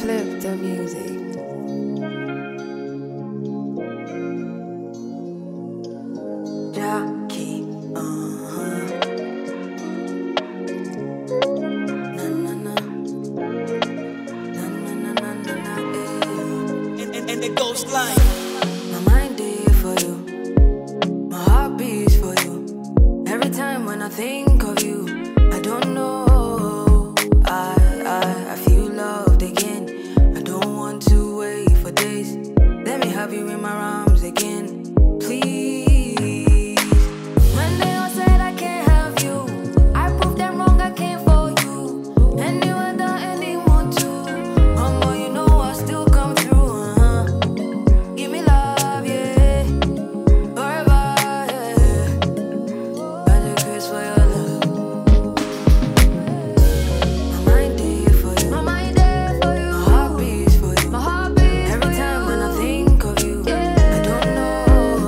flip the music. Jackie, na na na, na na na na na na, And it goes like my mind is for you, my heart beats for you. Every time when I think of you, I don't know. I feel loved again. I don't want to wait for days. Let me have you in my arms again, please. When they all said I can't have you, I proved them wrong. I came for you, and you were the anyone too. Mama, you know I still come through. Give me love, yeah, forever, yeah. Got the grace for your love. My mind there for you, my mind there for you. My heart beats for you, my heart beats. Every time when I think of you, I don't know.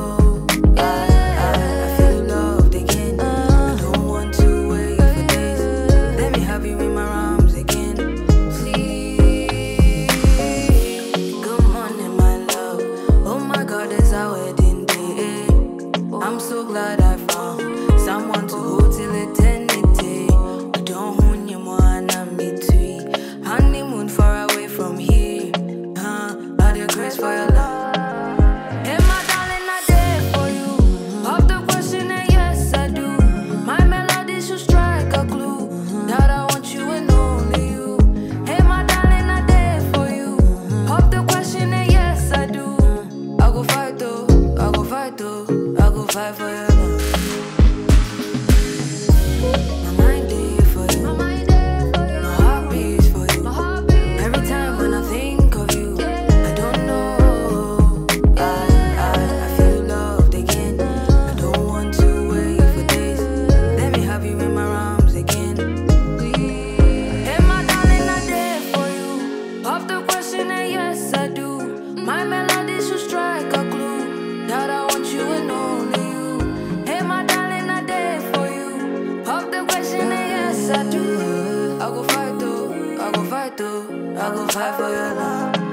I feel loved again. I don't want to wait for days. Let me have you in my arms again, please. Good morning, my love. Oh my God, it's our wedding day. I'm so glad I found someone to hold till eternity. I don't want you more than me too. Honeymoon far away from here. Not your grace for your love. Hey, my darling, I did for you. Pop the question and yes, I do. My melody should strike a clue that I want you and only you. Hey, my darling, I did for you. Pop the question and yes, I do. I go fight though, I go fight though, I go fight for your love. My mind there for you, my mind there for you. My heart beats for you, my heart beats. Every time when I think of you, I don't know. I feel loved again. I don't want to wait for days. Let me have you in my arms again, please. Hey, my darling, I did for you. Pop the question and yes, I do. My melody should strike a clue that I want you and only you. Hey, my darling, I did for you. Pop the question and yes, I do. I go fight though, I go fight though, I go fight for your love.